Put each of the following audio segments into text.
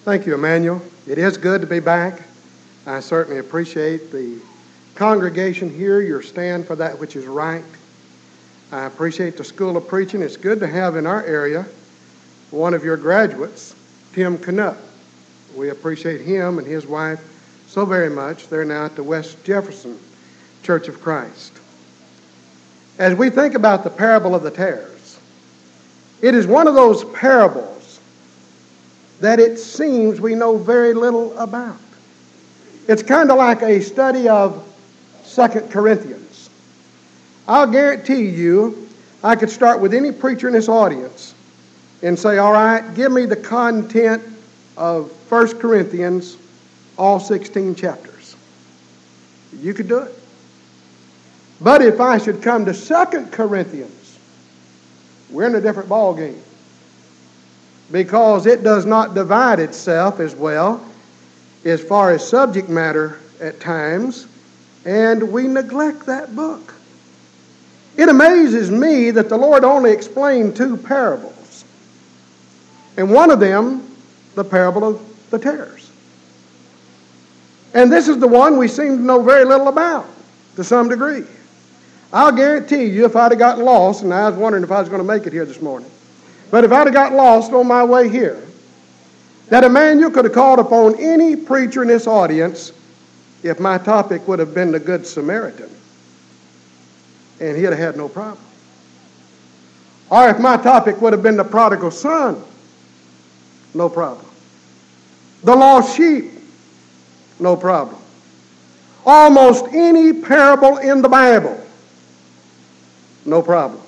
Thank you, Emmanuel. It is good to be back. I certainly appreciate the congregation here, your stand for that which is right. I appreciate the School of Preaching. It's good to have in our area one of your graduates, Tim Canuck. We appreciate him and his wife so very much. They're now at the West Jefferson Church of Christ. As we think about the parable of the tares, it is one of those parables that it seems we know very little about. It's kind of like a study of 2 Corinthians. I'll guarantee you, I could start with any preacher in this audience and say, all right, give me the content of 1 Corinthians, all 16 chapters. You could do it. But if I should come to 2 Corinthians, we're in a different ball game, because it does not divide itself as well as far as subject matter at times, and we neglect that book. It amazes me that the Lord only explained 2 parables, and one of them, the parable of the tares. And this is the one we seem to know very little about, to some degree. I'll guarantee you, if I'd have gotten lost, and I was wondering if I was going to make it here this morning, but if I'd have got lost on my way here, that Emmanuel could have called upon any preacher in this audience if my topic would have been the Good Samaritan, and he'd have had no problem. Or if my topic would have been the prodigal son, no problem. The lost sheep, no problem. Almost any parable in the Bible, no problem.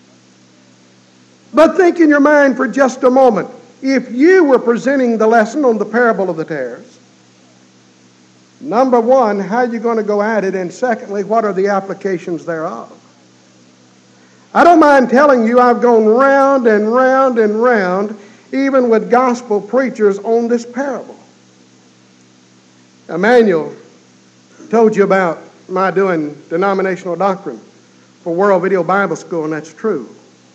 But think in your mind for just a moment, if you were presenting the lesson on the parable of the tares, number one, how are you going to go at it? And secondly, what are the applications thereof? I don't mind telling you I've gone round and round and round, even with gospel preachers, on this parable. Emmanuel told you about my doing denominational doctrine for World Video Bible School, and that's true.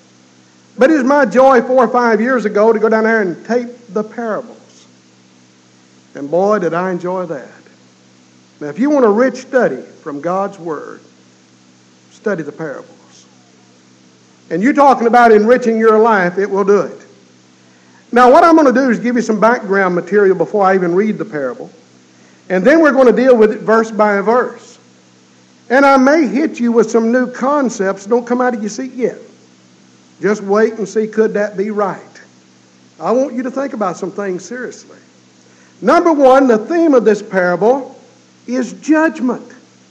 But it was my joy 4 or 5 years ago to go down there and tape the parables. And boy, did I enjoy that. Now, if you want a rich study from God's Word, study the parables. And you're talking about enriching your life, it will do it. Now, what I'm going to do is give you some background material before I even read the parable. And then we're going to deal with it verse by verse. And I may hit you with some new concepts. Don't come out of your seat yet. Just wait and see, could that be right? I want you to think about some things seriously. Number one, the theme of this parable is judgment.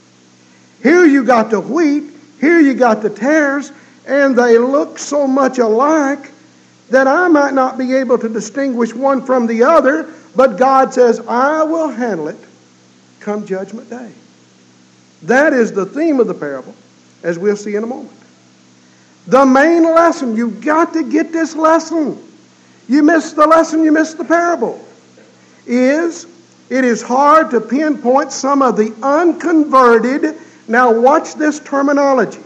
Here you got the wheat, here you got the tares, and they look so much alike that I might not be able to distinguish one from the other, but God says, I will handle it come judgment day. That is the theme of the parable, as we'll see in a moment. The main lesson, you've got to get this lesson. You miss the lesson, you miss the parable. It is hard to pinpoint some of the unconverted, now watch this terminology,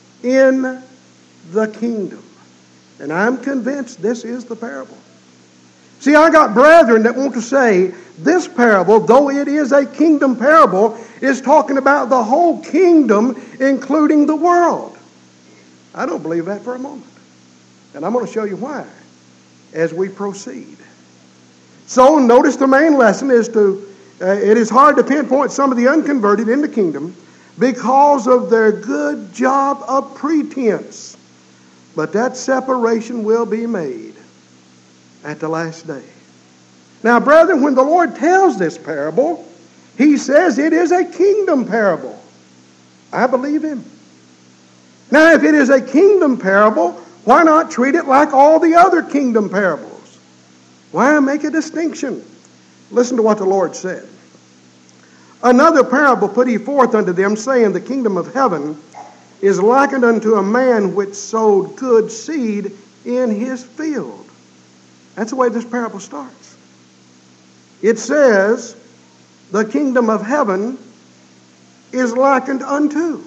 in the kingdom. And I'm convinced this is the parable. See, I got brethren that want to say this parable, though it is a kingdom parable, is talking about the whole kingdom, including the world. I don't believe that for a moment. And I'm going to show you why as we proceed. So notice the main lesson is it is hard to pinpoint some of the unconverted in the kingdom because of their good job of pretense. But that separation will be made at the last day. Now, brethren, when the Lord tells this parable, He says it is a kingdom parable. I believe Him. Now, if it is a kingdom parable, why not treat it like all the other kingdom parables? Why make a distinction? Listen to what the Lord said. Another parable put He forth unto them, saying, the kingdom of heaven is likened unto a man which sowed good seed in his field. That's the way this parable starts. It says, the kingdom of heaven is likened unto.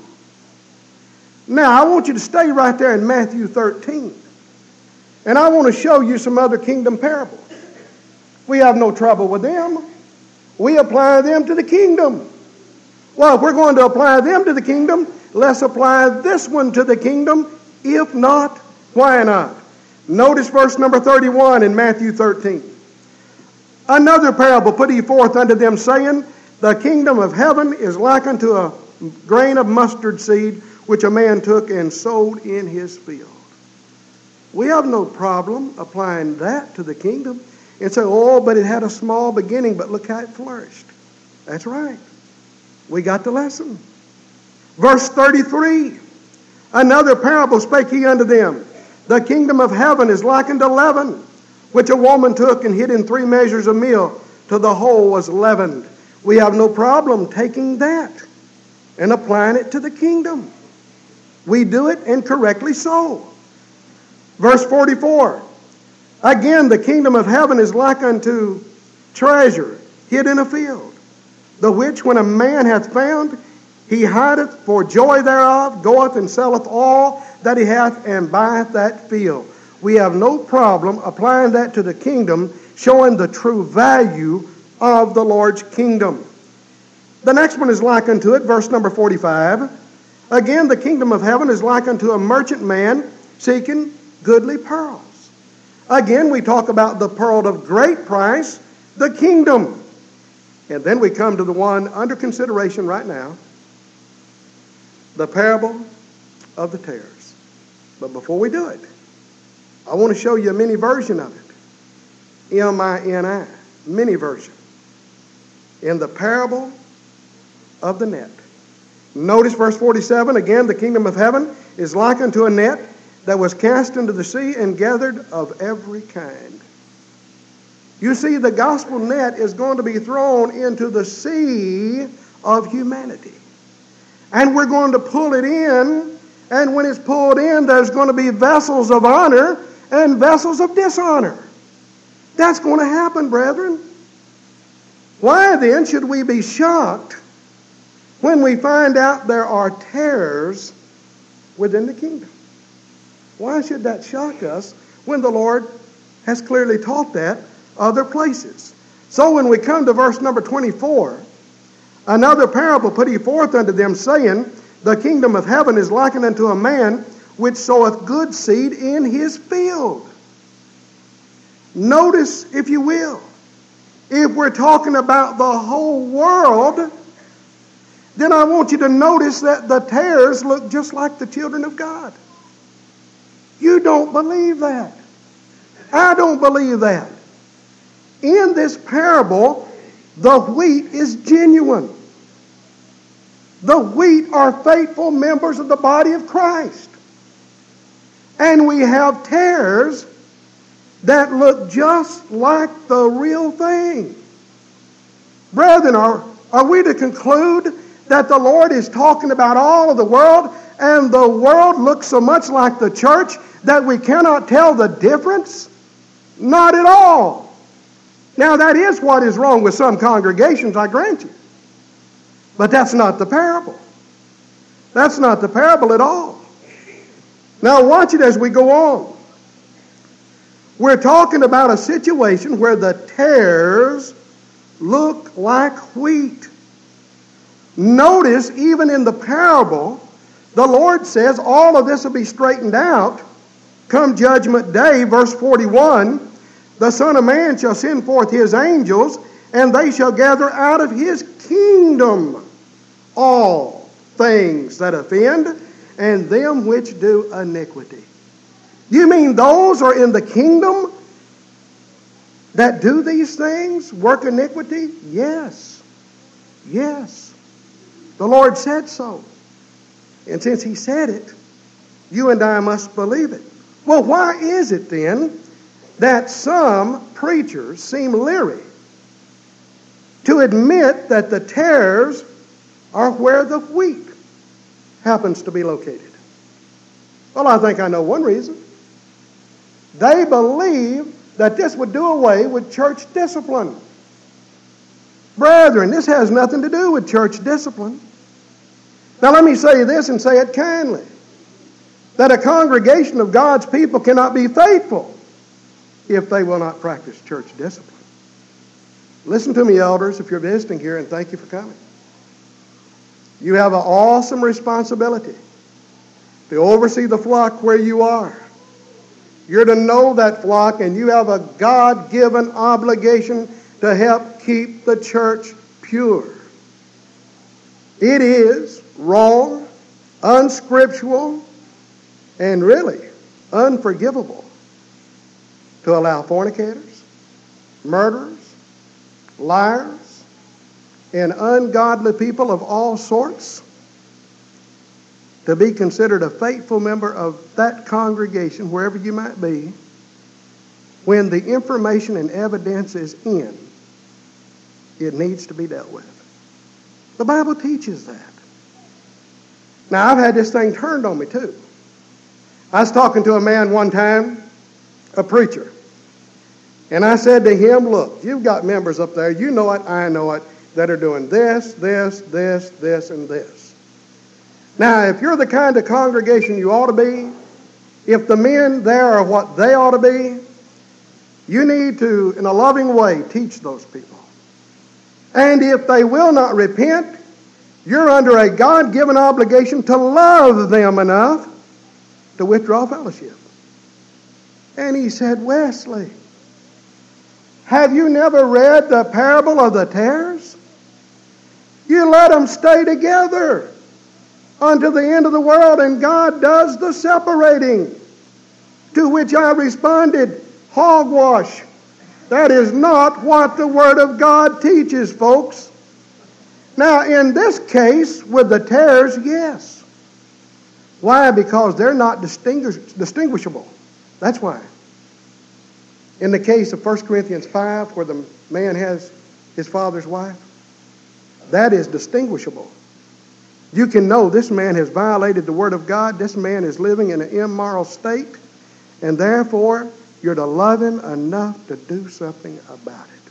Now, I want you to stay right there in Matthew 13. And I want to show you some other kingdom parables. We have no trouble with them. We apply them to the kingdom. Well, if we're going to apply them to the kingdom, let's apply this one to the kingdom. If not, why not? Notice verse number 31 in Matthew 13. Another parable put he forth unto them, saying, the kingdom of heaven is like unto a grain of mustard seed, which a man took and sowed in his field. We have no problem applying that to the kingdom and say, oh, but it had a small beginning, but look how it flourished. That's right. We got the lesson. Verse 33, another parable spake he unto them. The kingdom of heaven is like unto leaven, which a woman took and hid in 3 measures of meal, till the whole was leavened. We have no problem taking that and applying it to the kingdom. We do it, and correctly so. Verse 44, again, the kingdom of heaven is like unto treasure hid in a field, the which when a man hath found, he hideth for joy thereof, goeth and selleth all that he hath, and buyeth that field. We have no problem applying that to the kingdom, showing the true value of the Lord's kingdom. The next one is like unto it, verse number 45. Again, the kingdom of heaven is like unto a merchant man seeking goodly pearls. Again, we talk about the pearl of great price, the kingdom. And then we come to the one under consideration right now, the parable of the tares. But before we do it, I want to show you a mini version of it. M-I-N-I, mini version. In the parable of the net. Notice verse 47, again, the kingdom of heaven is like unto a net that was cast into the sea and gathered of every kind. You see, the gospel net is going to be thrown into the sea of humanity. And we're going to pull it in, and when it's pulled in, there's going to be vessels of honor and vessels of dishonor. That's going to happen, brethren. Why then should we be shocked when we find out there are tares within the kingdom? Why should that shock us when the Lord has clearly taught that other places? So when we come to verse number 24, another parable put he forth unto them, saying, the kingdom of heaven is likened unto a man which soweth good seed in his field. Notice, if you will, if we're talking about the whole world, then I want you to notice that the tares look just like the children of God. You don't believe that. I don't believe that. In this parable, the wheat is genuine. The wheat are faithful members of the body of Christ. And we have tares that look just like the real thing. Brethren, are we to conclude that the Lord is talking about all of the world, and the world looks so much like the church that we cannot tell the difference? Not at all. Now, that is what is wrong with some congregations, I grant you. But that's not the parable. That's not the parable at all. Now, watch it as we go on. We're talking about a situation where the tares look like wheat. Notice, even in the parable, the Lord says all of this will be straightened out come judgment day. Verse 41, the Son of Man shall send forth his angels, and they shall gather out of his kingdom all things that offend, and them which do iniquity. You mean those are in the kingdom that do these things, work iniquity? Yes. Yes. The Lord said so. And since he said it, you and I must believe it. Well, why is it then that some preachers seem leery to admit that the tares are where the wheat happens to be located? Well, I think I know one reason. They believe that this would do away with church discipline. Brethren, this has nothing to do with church discipline. Now let me say this and say it kindly. That a congregation of God's people cannot be faithful if they will not practice church discipline. Listen to me, elders, if you're visiting here, and thank you for coming. You have an awesome responsibility to oversee the flock where you are. You're to know that flock, and you have a God-given obligation to help keep the church pure. It is wrong, unscriptural, and really unforgivable to allow fornicators, murderers, liars, and ungodly people of all sorts to be considered a faithful member of that congregation, wherever you might be, when the information and evidence is in, it needs to be dealt with. The Bible teaches that. Now, I've had this thing turned on me, too. I was talking to a man one time, a preacher, and I said to him, look, you've got members up there, you know it, I know it, that are doing this, this, this, this, and this. Now, if you're the kind of congregation you ought to be, if the men there are what they ought to be, you need to, in a loving way, teach those people. And if they will not repent, you're under a God-given obligation to love them enough to withdraw fellowship. And he said, Wesley, have you never read the parable of the tares? You let them stay together unto the end of the world, and God does the separating. To which I responded, hogwash. That is not what the Word of God teaches, folks. Now, in this case, with the tares, yes. Why? Because they're not distinguishable. That's why. In the case of 1 Corinthians 5, where the man has his father's wife, that is distinguishable. You can know this man has violated the Word of God. This man is living in an immoral state. And therefore, you're to love him enough to do something about it.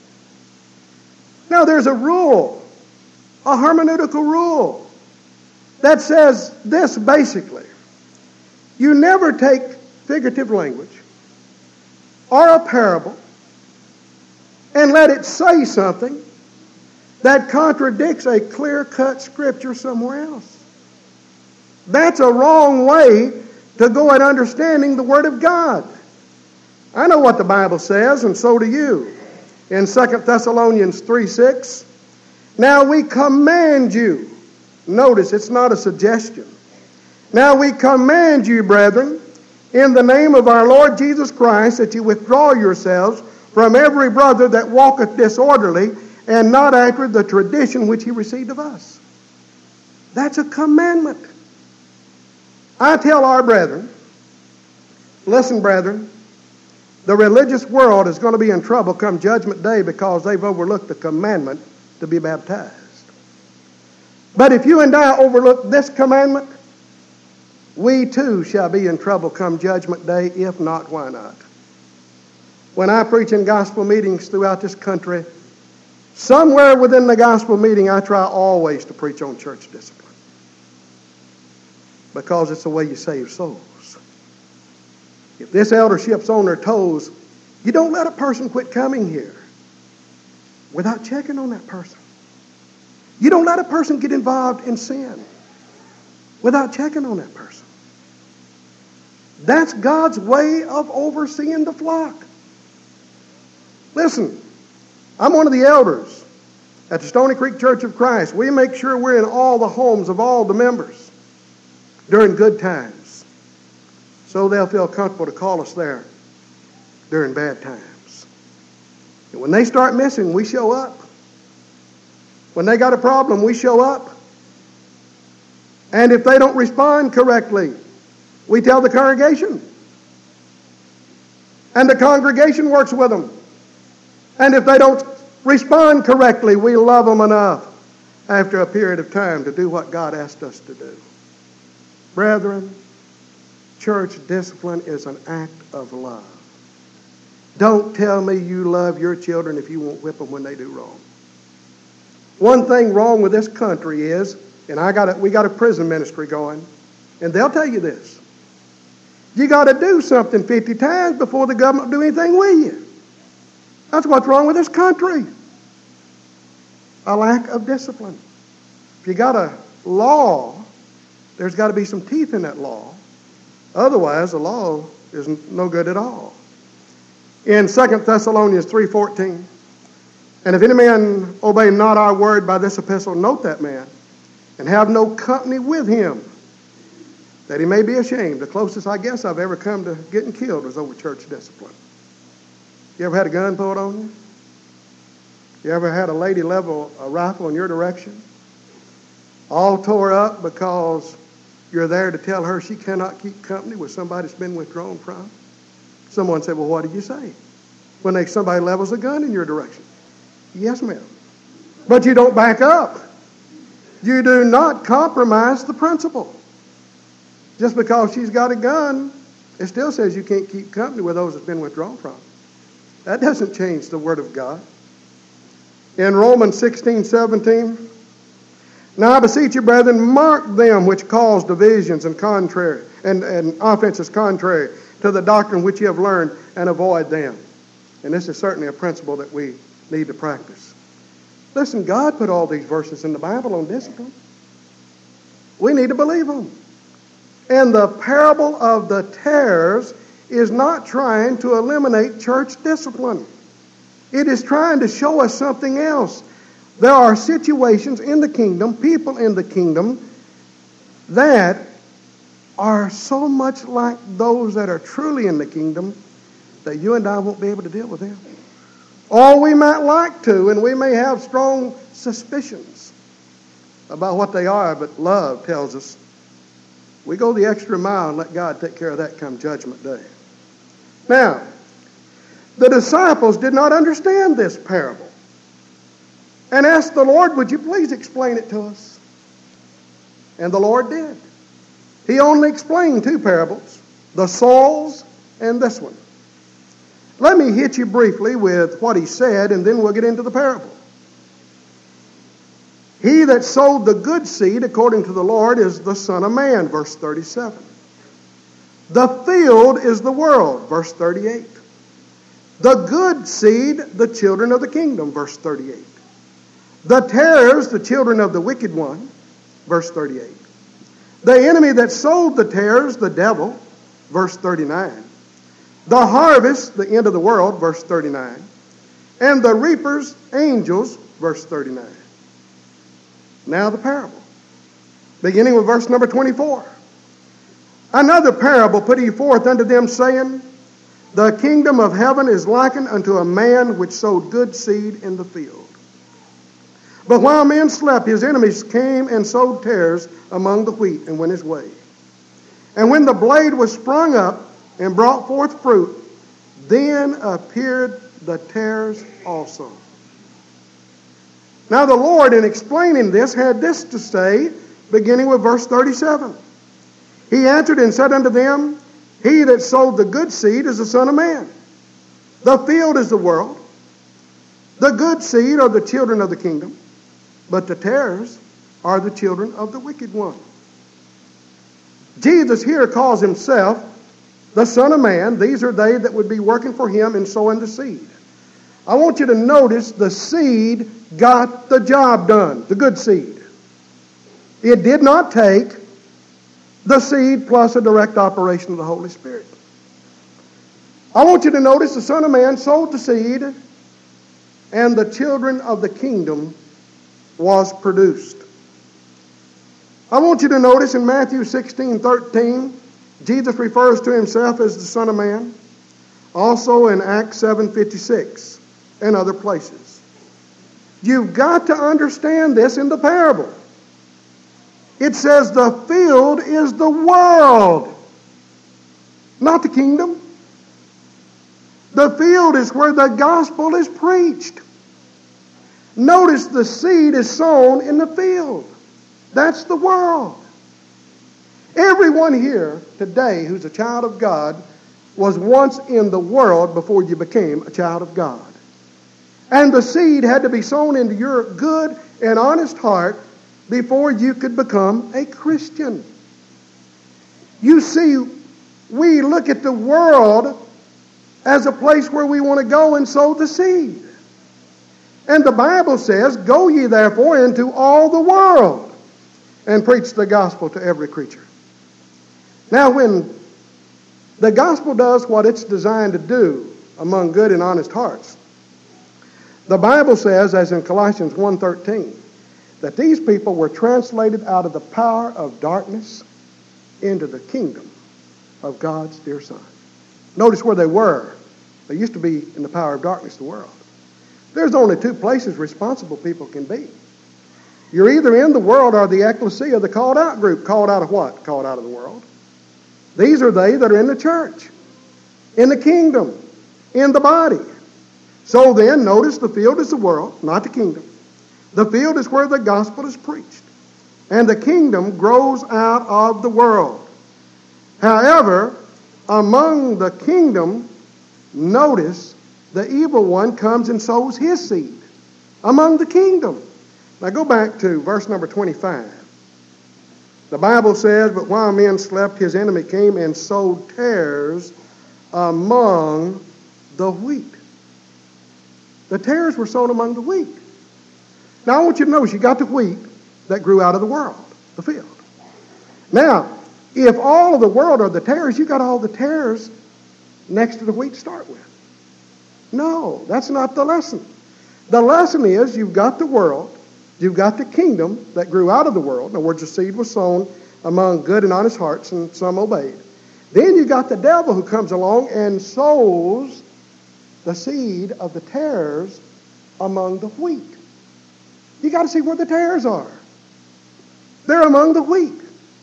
Now, there's a rule, a hermeneutical rule, that says this basically. You never take figurative language or a parable and let it say something that contradicts a clear-cut scripture somewhere else. That's a wrong way to go at understanding the Word of God. I know what the Bible says, and so do you. In 2 Thessalonians 3:6, now we command you. Notice, it's not a suggestion. Now we command you, brethren, in the name of our Lord Jesus Christ, that you withdraw yourselves from every brother that walketh disorderly, and not after the tradition which he received of us. That's a commandment. I tell our brethren, listen, brethren, the religious world is going to be in trouble come Judgment Day because they've overlooked the commandment to be baptized. But if you and I overlook this commandment, we too shall be in trouble come Judgment Day. If not, why not? When I preach in gospel meetings throughout this country, somewhere within the gospel meeting, I try always to preach on church discipline. Because it's the way you save souls. If this eldership's on their toes, you don't let a person quit coming here without checking on that person. You don't let a person get involved in sin without checking on that person. That's God's way of overseeing the flock. Listen, I'm one of the elders at the Stony Creek Church of Christ. We make sure we're in all the homes of all the members during good times, so they'll feel comfortable to call us there during bad times. And when they start missing, we show up. When they got a problem, we show up. And if they don't respond correctly, we tell the congregation. And the congregation works with them. And if they don't respond correctly, we love them enough after a period of time to do what God asked us to do. Brethren, church discipline is an act of love. Don't tell me you love your children if you won't whip them when they do wrong. One thing wrong with this country is, and we got a prison ministry going, and they'll tell you this. You got to do something 50 times before the government will do anything with you. That's what's wrong with this country. a lack of discipline. If you got a law, there's got to be some teeth in that law. Otherwise, the law is no good at all. In 2 Thessalonians 3:14, and if any man obey not our word by this epistle, note that man, and have no company with him, that he may be ashamed. The closest I guess I've ever come to getting killed was over church discipline. You ever had a gun pulled on you? You ever had a lady level a rifle in your direction? All tore up because you're there to tell her she cannot keep company with somebody that's been withdrawn from? Someone said, well, what did you say? When somebody levels a gun in your direction. Yes, ma'am. But you don't back up. You do not compromise the principle. Just because she's got a gun, it still says you can't keep company with those that's been withdrawn from. That doesn't change the Word of God. In Romans 16:17, now I beseech you, brethren, mark them which cause divisions and offenses contrary to the doctrine which you have learned, and avoid them. And this is certainly a principle that we need to practice. Listen, God put all these verses in the Bible on discipline. We need to believe them. And the parable of the tares is not trying to eliminate church discipline. It is trying to show us something else. There are situations in the kingdom, people in the kingdom, that are so much like those that are truly in the kingdom that you and I won't be able to deal with them. Or we might like to, and we may have strong suspicions about what they are, but love tells us we go the extra mile and let God take care of that come Judgment Day. Now, the disciples did not understand this parable and asked the Lord, would you please explain it to us? And the Lord did. He only explained two parables, the soils and this one. Let me hit you briefly with what he said, and then we'll get into the parable. He that sowed the good seed, according to the Lord, is the Son of Man, verse 37. The field is the world, verse 38. The good seed, the children of the kingdom, verse 38. The tares, the children of the wicked one, verse 38. The enemy that sowed the tares, the devil, verse 39. The harvest, the end of the world, verse 39. And the reapers, angels, verse 39. Now the parable, beginning with verse number 24. Another parable put he forth unto them, saying, the kingdom of heaven is likened unto a man which sowed good seed in the field. But while men slept, his enemies came and sowed tares among the wheat and went his way. And when the blade was sprung up and brought forth fruit, then appeared the tares also. Now the Lord, in explaining this, had this to say, beginning with verse 37. He answered and said unto them, he that sowed the good seed is the Son of Man. The field is the world. The good seed are the children of the kingdom, but the tares are the children of the wicked one. Jesus here calls himself the Son of Man. These are they that would be working for him in sowing the seed. I want you to notice the seed got the job done, the good seed. It did not take the seed plus a direct operation of the Holy Spirit. I want you to notice the Son of Man sowed the seed, and the children of the kingdom was produced. I want you to notice in Matthew 16:13, Jesus refers to himself as the Son of Man. Also in Acts 7:56 and other places. You've got to understand this in the parable. It says the field is the world, not the kingdom. The field is where the gospel is preached. Notice the seed is sown in the field. That's the world. Everyone here today who's a child of God was once in the world before you became a child of God. And the seed had to be sown into your good and honest heart before you could become a Christian. You see, we look at the world as a place where we want to go and sow the seed. And the Bible says, "Go ye therefore into all the world and preach the gospel to every creature." Now, when the gospel does what it's designed to do among good and honest hearts, the Bible says, as in Colossians 1:13, that these people were translated out of the power of darkness into the kingdom of God's dear Son. Notice where they were. They used to be in the power of darkness, the world. There's only two places responsible people can be. You're either in the world or the ecclesia, the called out group. Called out of what? Called out of the world. These are they that are in the church, in the kingdom, in the body. So then, notice the field is the world, not the kingdom. The field is where the gospel is preached. And the kingdom grows out of the world. However, among the kingdom, notice the evil one comes and sows his seed among the kingdom. Now go back to verse number 25. The Bible says, "But while men slept, his enemy came and sowed tares among the wheat." The tares were sown among the wheat. Now I want you to notice, you got the wheat that grew out of the world, the field. Now, if all of the world are the tares, you got all the tares next to the wheat to start with. No, that's not the lesson. The lesson is you've got the world, you've got the kingdom that grew out of the world. In other words, the seed was sown among good and honest hearts, and some obeyed. Then you got the devil who comes along and sows the seed of the tares among the wheat. You got to see where the tares are. They're among the wheat.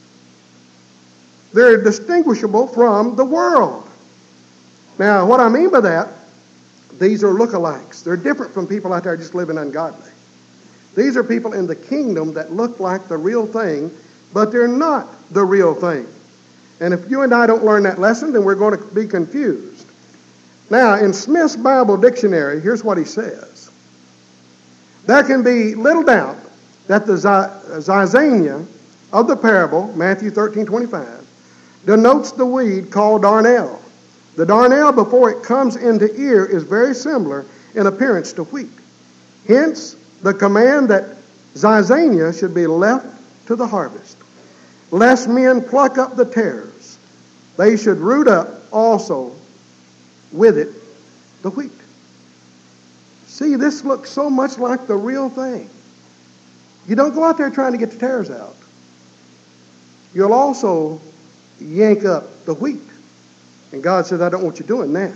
They're distinguishable from the world. Now, what I mean by that, these are lookalikes. They're different from people out there just living ungodly. These are people in the kingdom that look like the real thing, but they're not the real thing. And if you and I don't learn that lesson, then we're going to be confused. Now, in Smith's Bible Dictionary, here's what he says. There can be little doubt that the zizania of the parable, Matthew 13:25, denotes the weed called darnel. The darnel, before it comes into ear, is very similar in appearance to wheat. Hence, the command that zizania should be left to the harvest, lest men pluck up the tares. They should root up also with it the wheat. See, this looks so much like the real thing. You don't go out there trying to get the tares out. You'll also yank up the wheat. And God says, I don't want you doing that.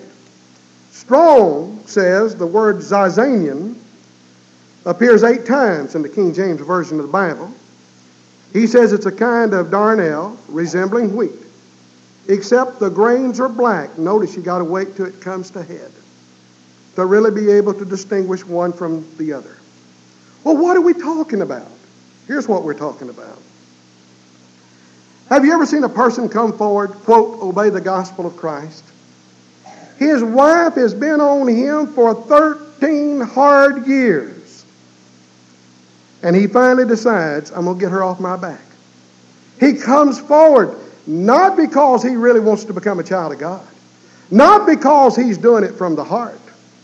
Strong says the word zizanian appears 8 times in the King James Version of the Bible. He says it's a kind of darnel resembling wheat, except the grains are black. Notice you got to wait till it comes to head to really be able to distinguish one from the other. Well, what are we talking about? Here's what we're talking about. Have you ever seen a person come forward, quote, obey the gospel of Christ? His wife has been on him for 13 hard years. And he finally decides, I'm going to get her off my back. He comes forward, not because he really wants to become a child of God, not because he's doing it from the heart,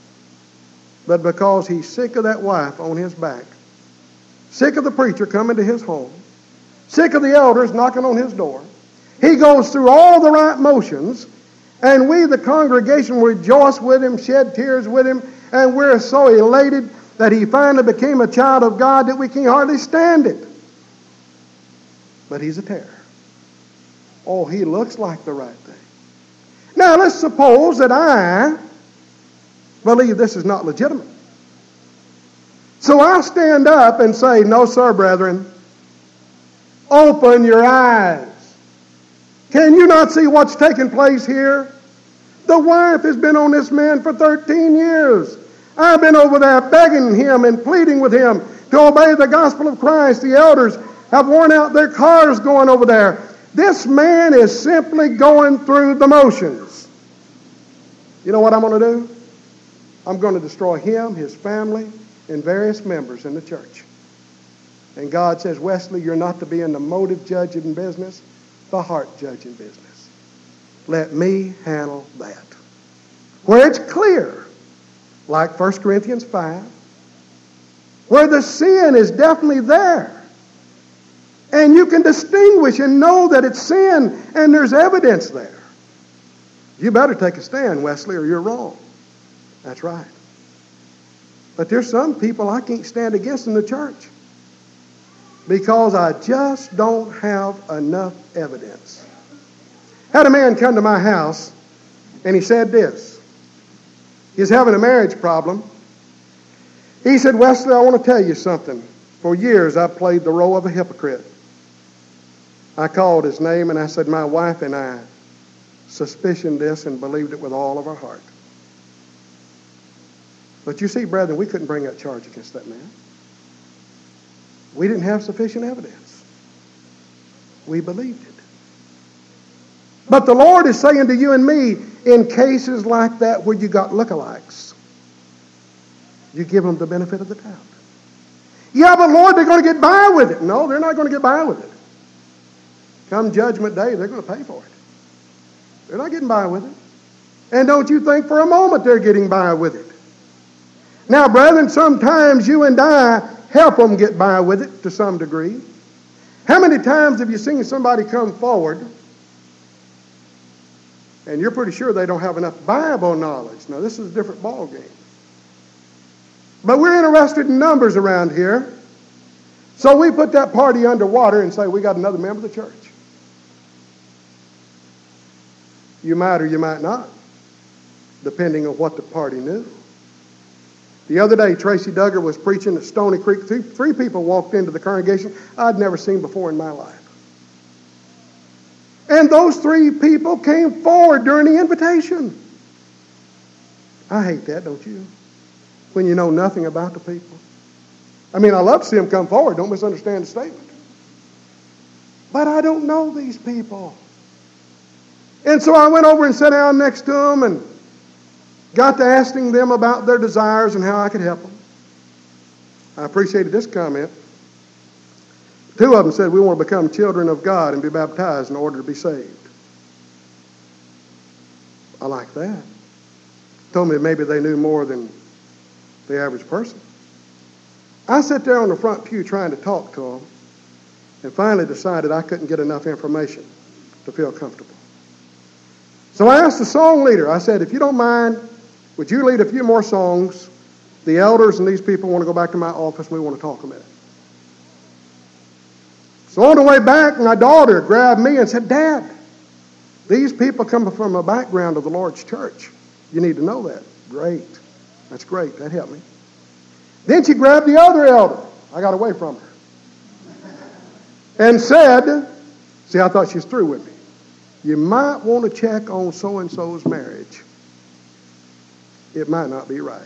but because he's sick of that wife on his back, sick of the preacher coming to his home, sick of the elders knocking on his door. He goes through all the right motions, and we, the congregation, rejoice with him, shed tears with him, and we're so elated that he finally became a child of God that we can hardly stand it. But he's a terror. Oh, he looks like the right thing. Now, let's suppose that I believe this is not legitimate. So I stand up and say, no, sir, brethren, open your eyes. Can you not see what's taking place here? The wife has been on this man for 13 years. I've been over there begging him and pleading with him to obey the gospel of Christ. The elders have worn out their cars going over there. This man is simply going through the motions. You know what I'm going to do? I'm going to destroy him, his family, and various members in the church. And God says, Wesley, you're not to be in the motive judging business, the heart judging business. Let me handle that. Where it's clear, like 1 Corinthians 5, where the sin is definitely there. And you can distinguish and know that it's sin, and there's evidence there. You better take a stand, Wesley, or you're wrong. That's right. But there's some people I can't stand against in the church because I just don't have enough evidence. Had a man come to my house, and he said this. He's having a marriage problem. He said, Wesley, I want to tell you something. For years, I've played the role of a hypocrite. I called his name, and I said, my wife and I suspicioned this and believed it with all of our heart. But you see, brethren, we couldn't bring that charge against that man. We didn't have sufficient evidence. We believed it. But the Lord is saying to you and me, in cases like that where you got lookalikes, you give them the benefit of the doubt. Yeah, but Lord, they're going to get by with it. No, they're not going to get by with it. Come Judgment Day, they're going to pay for it. They're not getting by with it. And don't you think for a moment they're getting by with it. Now, brethren, sometimes you and I help them get by with it to some degree. How many times have you seen somebody come forward and you're pretty sure they don't have enough Bible knowledge? Now, this is a different ball game. But we're interested in numbers around here. So we put that party underwater and say, we got another member of the church. You might or you might not, depending on what the party knew. The other day, Tracy Duggar was preaching at Stony Creek. Three people walked into the congregation I'd never seen before in my life. And those three people came forward during the invitation. I hate that, don't you? When you know nothing about the people. I mean, I love to see them come forward. Don't misunderstand the statement. But I don't know these people. And so I went over and sat down next to them and got to asking them about their desires and how I could help them. I appreciated this comment. Two of them said, we want to become children of God and be baptized in order to be saved. I like that. Told me maybe they knew more than the average person. I sat there on the front pew trying to talk to them and finally decided I couldn't get enough information to feel comfortable. So I asked the song leader, I said, if you don't mind, would you lead a few more songs? The elders and these people want to go back to my office and we want to talk a minute. So on the way back, my daughter grabbed me and said, Dad, these people come from a background of the Lord's church. You need to know that. Great. That's great. That helped me. Then she grabbed the other elder. I got away from her. And said, see, I thought she was through with me. You might want to check on so-and-so's marriage. It might not be right.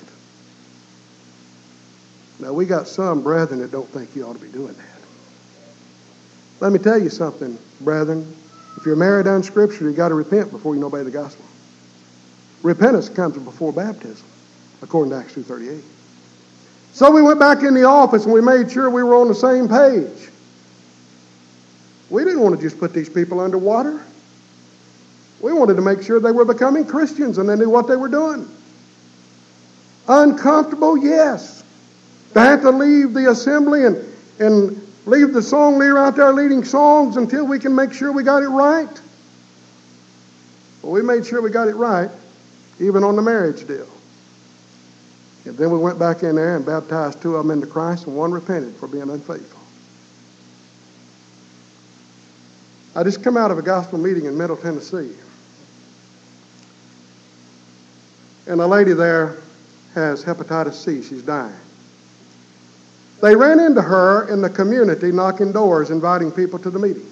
Now, we got some brethren that don't think you ought to be doing that. Let me tell you something, brethren. If you're married under Scripture, you've got to repent before you can obey the gospel. Repentance comes before baptism, according to Acts 2:38. So we went back in the office and we made sure we were on the same page. We didn't want to just put these people underwater. We wanted to make sure they were becoming Christians and they knew what they were doing. Uncomfortable, yes. They had to leave the assembly and leave the song leader out there leading songs until we can make sure we got it right. Well, we made sure we got it right, even on the marriage deal. And then we went back in there and baptized two of them into Christ, and one repented for being unfaithful. I just come out of a gospel meeting in Middle Tennessee. And a lady there has hepatitis C. She's dying. They ran into her in the community knocking doors, inviting people to the meeting.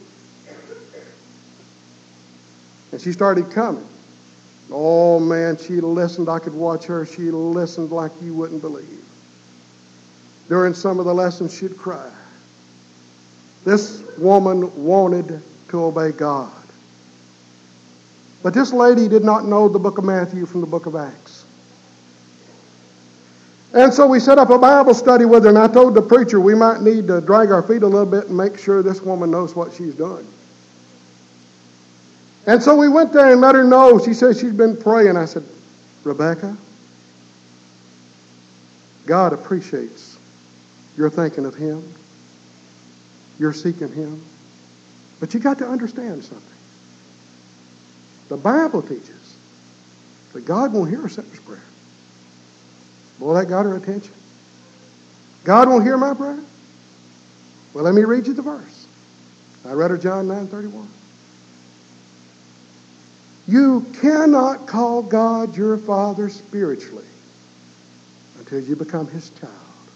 And she started coming. Oh, man, she listened. I could watch her. She listened like you wouldn't believe. During some of the lessons, she'd cry. This woman wanted to obey God. But this lady did not know the book of Matthew from the book of Acts. And so we set up a Bible study with her, and I told the preacher we might need to drag our feet a little bit and make sure this woman knows what she's doing. And so we went there and let her know. She said she's been praying. I said, Rebecca, God appreciates You're thinking of Him. You're seeking Him. But you got to understand something. The Bible teaches that God won't hear a sinner's prayer. Boy, that got her attention. God won't hear my prayer? Well, let me read you the verse. I read her John 9:31. You cannot call God your Father spiritually until you become His child.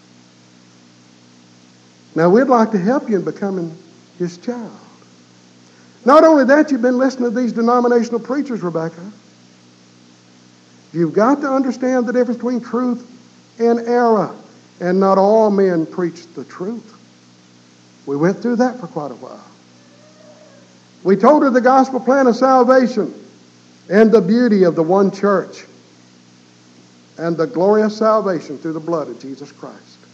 Now, we'd like to help you in becoming His child. Not only that, you've been listening to these denominational preachers, Rebecca. You've got to understand the difference between truth and error. And not all men preach the truth. We went through that for quite a while. We told her the gospel plan of salvation and the beauty of the one church and the glorious salvation through the blood of Jesus Christ.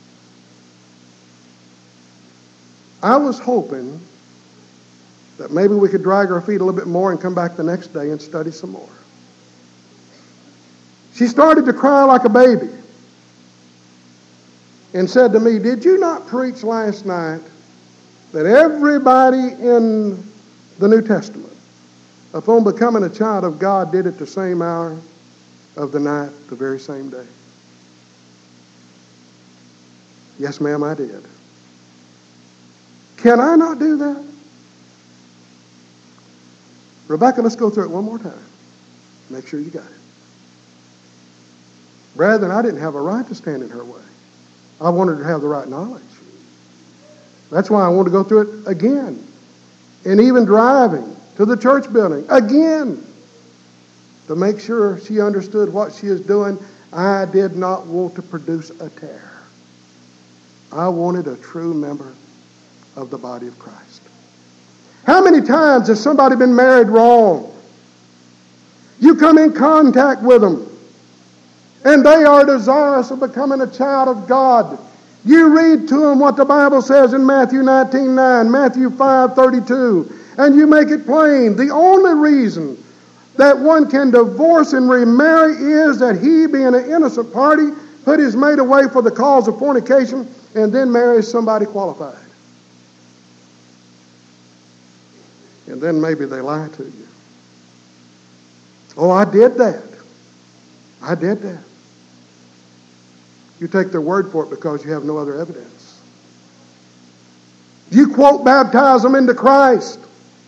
I was hoping that maybe we could drag our feet a little bit more and come back the next day and study some more. She started to cry like a baby and said to me, did you not preach last night that everybody in the New Testament, upon becoming a child of God, did it the same hour of the night, the very same day? Yes, ma'am, I did. Can I not do that? Rebecca, let's go through it one more time. Make sure you got it. Brethren, I didn't have a right to stand in her way. I wanted her to have the right knowledge. That's why I want to go through it again. And even driving to the church building again to make sure she understood what she is doing. I did not want to produce a tear. I wanted a true member of the body of Christ. How many times has somebody been married wrong? You come in contact with them, and they are desirous of becoming a child of God. You read to them what the Bible says in Matthew 19:9, Matthew 5:32, and you make it plain. The only reason that one can divorce and remarry is that he, being an innocent party, put his mate away for the cause of fornication and then marries somebody qualified. And then maybe they lie to you. Oh, I did that. I did that. You take their word for it because you have no other evidence. You quote baptize them into Christ.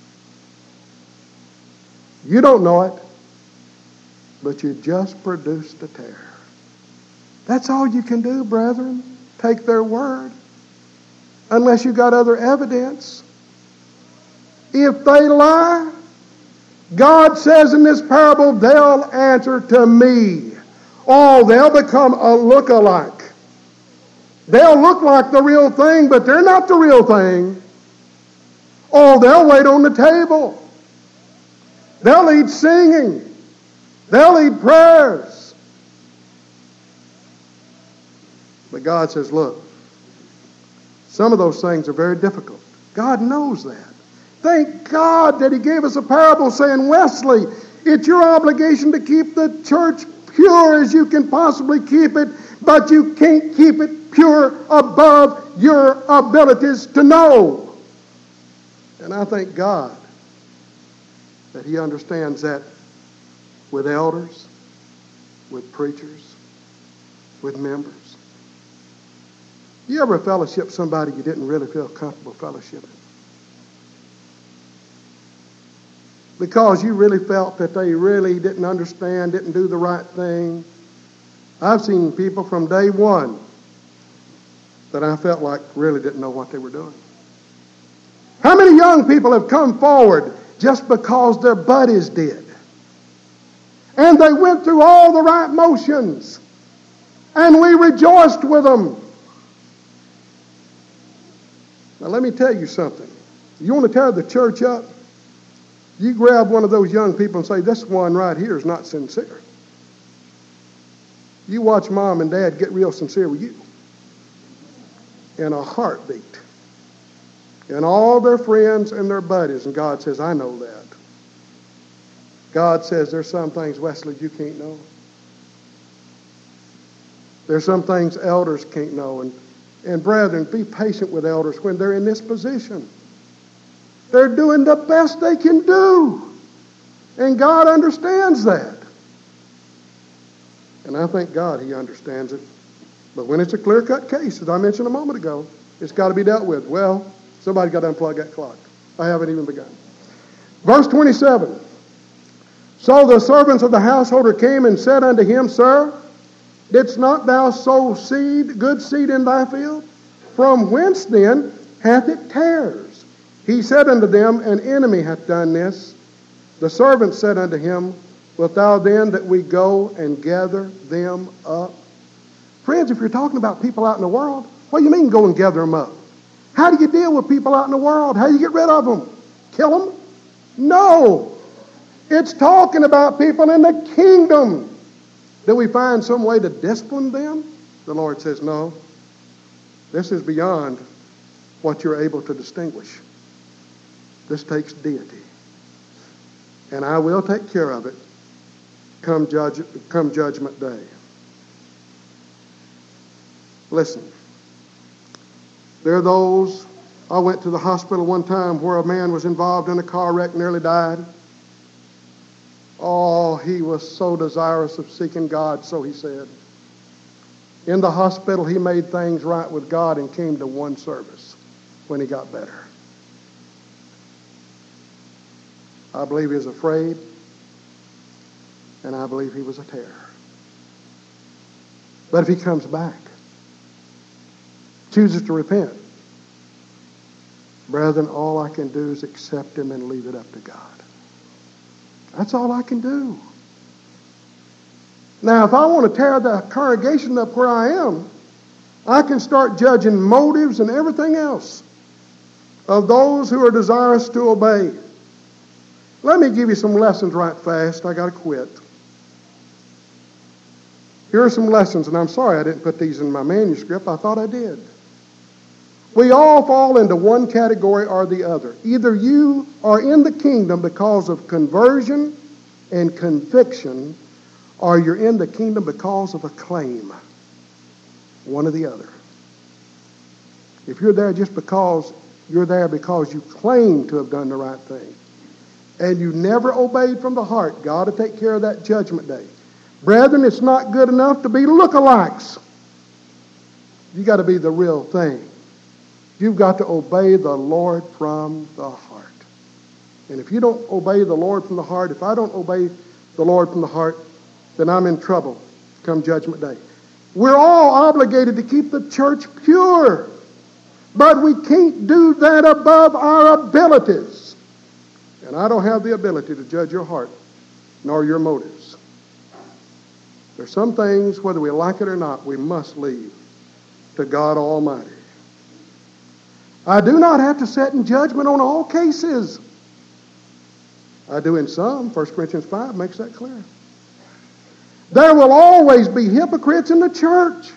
You don't know it, but you just produced a tear. That's all you can do, brethren. Take their word. Unless you got other evidence. If they lie, God says in this parable, they'll answer to me. Oh, they'll become a look-alike. They'll look like the real thing, but they're not the real thing. Oh, they'll wait on the table. They'll lead singing. They'll lead prayers. But God says, look, some of those things are very difficult. God knows that. Thank God that He gave us a parable saying, Wesley, it's your obligation to keep the church pure as you can possibly keep it, but you can't keep it pure above your abilities to know. And I thank God that He understands that with elders, with preachers, with members. You ever fellowship somebody you didn't really feel comfortable fellowshipping? Because you really felt that they really didn't understand, didn't do the right thing. I've seen people from day one that I felt like really didn't know what they were doing. How many young people have come forward just because their buddies did? And they went through all the right motions. And we rejoiced with them. Now let me tell you something. You want to tear the church up? You grab one of those young people and say, this one right here is not sincere. You watch mom and dad get real sincere with you. In a heartbeat. And all their friends and their buddies. And God says, I know that. God says, there's some things, Wesley, you can't know. There's some things elders can't know. And And brethren, be patient with elders when they're in this position. They're doing the best they can do. And God understands that. And I thank God He understands it. But when it's a clear-cut case, as I mentioned a moment ago, it's got to be dealt with. Well, somebody's got to unplug that clock. I haven't even begun. Verse 27. So the servants of the householder came and said unto him, Sir, didst not thou sow seed, good seed in thy field? From whence then hath it tares? He said unto them, An enemy hath done this. The servant said unto him, Wilt thou then that we go and gather them up? Friends, if you're talking about people out in the world, what do you mean go and gather them up? How do you deal with people out in the world? How do you get rid of them? Kill them? No. It's talking about people in the kingdom. Do we find some way to discipline them? The Lord says, no. This is beyond what you're able to distinguish. This takes deity. And I will take care of it come judgment day. Listen. There are those, I went to the hospital one time where a man was involved in a car wreck, nearly died. Oh, he was so desirous of seeking God, so he said. In the hospital, he made things right with God and came to one service when he got better. I believe he was afraid, and I believe he was a terror. But if he comes back, chooses to repent, brethren, all I can do is accept him and leave it up to God. That's all I can do. Now, if I want to tear the congregation up where I am, I can start judging motives and everything else of those who are desirous to obey. Let me give you some lessons right fast. I got to quit. Here are some lessons, and I'm sorry I didn't put these in my manuscript. I thought I did. We all fall into one category or the other. Either you are in the kingdom because of conversion and conviction, or you're in the kingdom because of a claim. One or the other. If you're there just because you're there because you claim to have done the right thing, and you never obeyed from the heart, God will take care of that judgment day. Brethren, it's not good enough to be lookalikes. You got to be the real thing. You've got to obey the Lord from the heart. And if you don't obey the Lord from the heart, if I don't obey the Lord from the heart, then I'm in trouble come judgment day. We're all obligated to keep the church pure, but we can't do that above our abilities. And I don't have the ability to judge your heart nor your motives. There's some things, whether we like it or not, we must leave to God Almighty. I do not have to sit in judgment on all cases. I do in some. 1 Corinthians 5 makes that clear. There will always be hypocrites in the church.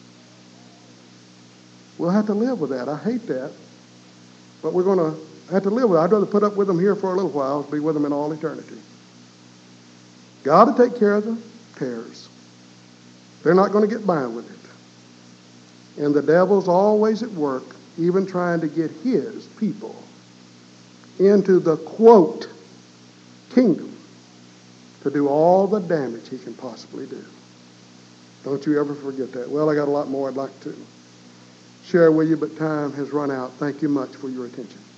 We'll have to live with that. I hate that. But we're going to have to live with it. I'd rather put up with them here for a little while than be with them in all eternity. God will take care of the tares. They're not going to get by with it. And the devil's always at work, even trying to get his people into the, quote, kingdom to do all the damage he can possibly do. Don't you ever forget that. Well, I got a lot more I'd like to share with you, but time has run out. Thank you much for your attention.